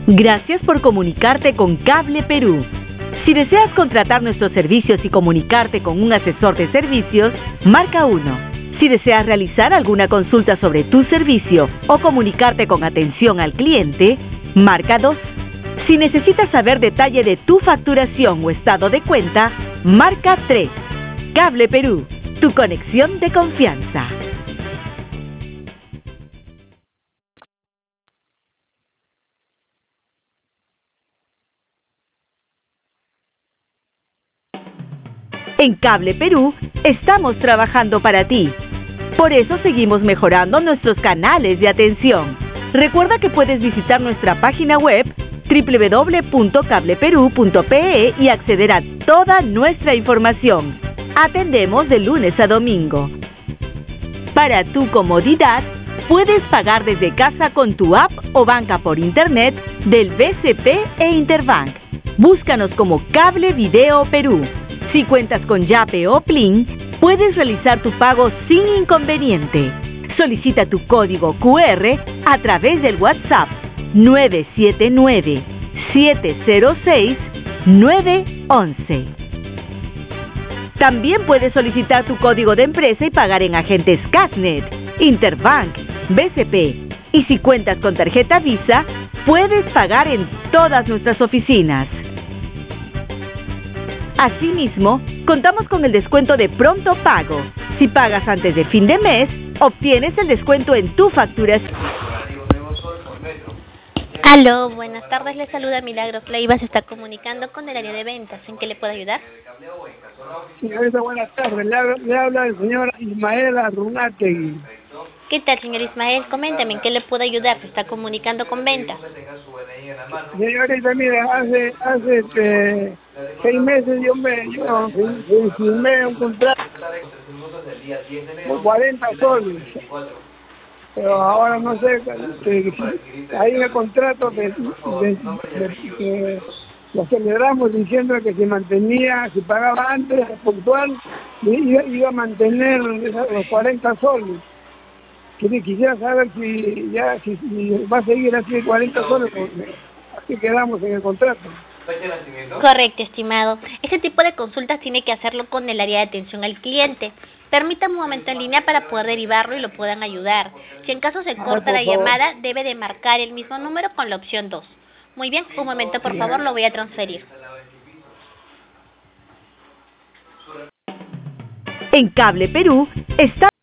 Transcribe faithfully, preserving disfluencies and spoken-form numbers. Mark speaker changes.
Speaker 1: Gracias por comunicarte con Cable Perú. Si deseas contratar nuestros servicios y comunicarte con un asesor de servicios, marca uno. Si deseas realizar alguna consulta sobre tu servicio o comunicarte con atención al cliente, marca dos. Si necesitas saber detalle de tu facturación o estado de cuenta, marca tres. Cable Perú, tu conexión de confianza. En Cable Perú estamos trabajando para ti. Por eso seguimos mejorando nuestros canales de atención. Recuerda que puedes visitar nuestra página web doble u doble u doble u punto cable perú punto pe e y acceder a toda nuestra información. Atendemos de lunes a domingo. Para tu comodidad, puedes pagar desde casa con tu app o banca por internet del B C P e Interbank. Búscanos como Cable Video Perú. Si cuentas con Yape o Plin, puedes realizar tu pago sin inconveniente. Solicita tu código cu erre a través del WhatsApp nueve siete nueve, siete cero seis, nueve once. También puedes solicitar tu código de empresa y pagar en agentes Casnet, Interbank, B C P. Y si cuentas con tarjeta Visa, puedes pagar en todas nuestras oficinas. Asimismo, contamos con el descuento de pronto pago. Si pagas antes de fin de mes, obtienes el descuento en tu facturación.
Speaker 2: Aló, buenas tardes, le saluda Milagros Leiva, se está comunicando con el área de ventas. ¿En qué le puedo ayudar?
Speaker 3: Señorita, buenas tardes. Le habla, le habla el señor Ismael Arrunategui.
Speaker 2: ¿Qué tal, señor Ismael? Coméntame, ¿en qué le puedo ayudar? Se está comunicando con ventas.
Speaker 3: Señorita, mira, hace hace este, seis meses yo me yo firmé un contrato por cuarenta soles. Pero ahora no sé, que, que ahí en el contrato de, de, de, que lo celebramos diciendo que se mantenía, si pagaba antes, puntual, iba, iba a mantener los cuarenta soles. Quisiera saber si ya si, si va a seguir así cuarenta soles, porque así quedamos en el contrato.
Speaker 2: Correcto, estimado. Este tipo de consultas tiene que hacerlo con el área de atención al cliente. Permítame un momento en línea para poder derivarlo y lo puedan ayudar. Si en caso se corta la llamada, debe de marcar el mismo número con la opción dos. Muy bien, un momento por favor, lo voy a transferir.
Speaker 1: En Cable Perú está